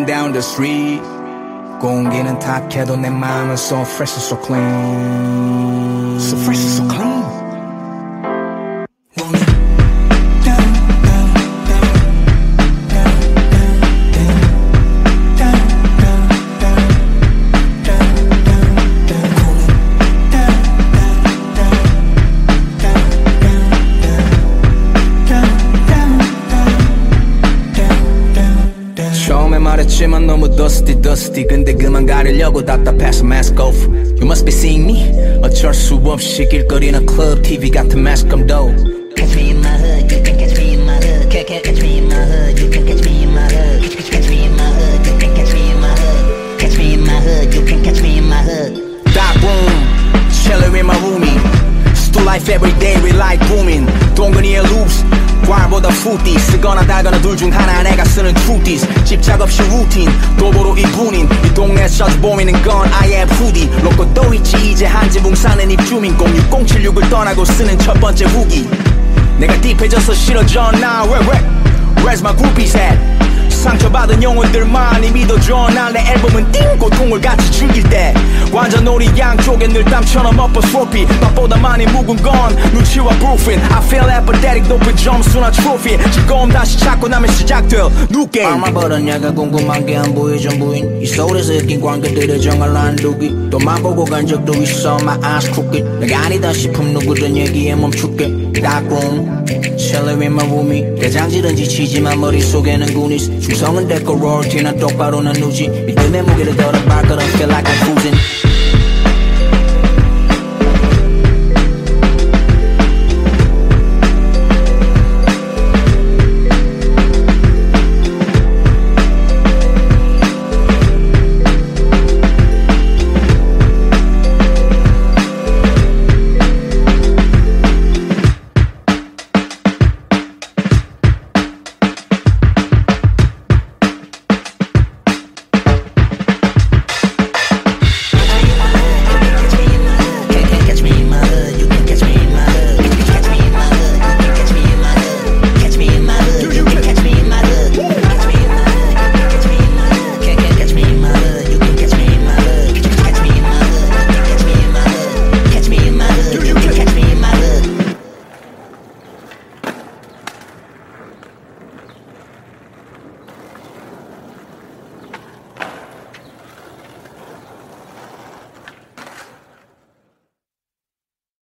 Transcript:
down the street 공기는 탁해도 내 마음은 so fresh and so clean So fresh and so clean 말했지만 너무 dusty 근데 그만 가리려고 답답해서 mask off You must be seeing me 어쩔 수 없이 길거리나 club TV 같은 mask감도 Catch me in my hood, you can catch me in my hood Catch me in my hood, you can catch me in my hood Catch me in my hood, you can catch me in my hood Catch me in my hood, you can catch me in my hood Dark room, chilling with my roomie Still life every day, we like booming 동근이의 loops 과보다 푸띠 쓰거나 달거나 둘 중 하나 내가 쓰는 truties 집착 없이 루틴 도보로 이분인 이 동네 자주 보이는 건 I am foodie 로꼬도 있지 이제 한 지붕 사는 입주민 06076을 떠나고 쓰는 첫 번째 후기 내가 딥해져서 싫어져 나 Where's my groupies at 상처받은 영혼들만이 믿어줘 난 내 앨범은 띵 고통을 같이 즐길 때 완전 우리 양쪽에 늘 땀처럼 엎어스로피 밥보다 많이 묵은 건 눈치와 proofing I feel apathetic 높은 점수나 트로피 즐거움 다시 찾고 나면 시작될 new game 아마 버릇 약간 궁금한 게 안 보여 전부인 이 소리에서 엮인 관계들의 정을 안 두기 또만 보고 간 적도 있어 my eyes crooked 내가 아니다 싶음 누구든 얘기에 멈출게 Dark room chilling with my roomie 대장질은 지치지만 머릿속에는 goonies 충성은 됐고 royalty 난 똑바로 난 누지 믿음의 무게를 덜어 발걸음 feel like I'm cruising